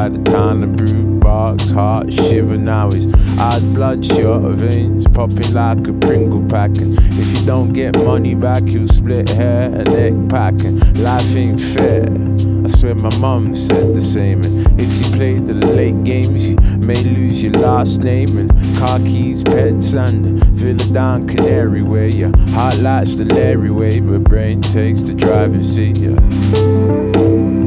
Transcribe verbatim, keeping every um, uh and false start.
outside the town of brew box, heart shiver now his eyes bloodshot, veins popping like a Pringle pack. And if you don't get money back, you'll split hair, neck pack. And life ain't fair, I swear my mum said the same. And if you play the late games, you may lose your last name. And car keys, pets, and Villa down Canary where your heart lights the Larry way, but brain takes the driving seat. Yeah.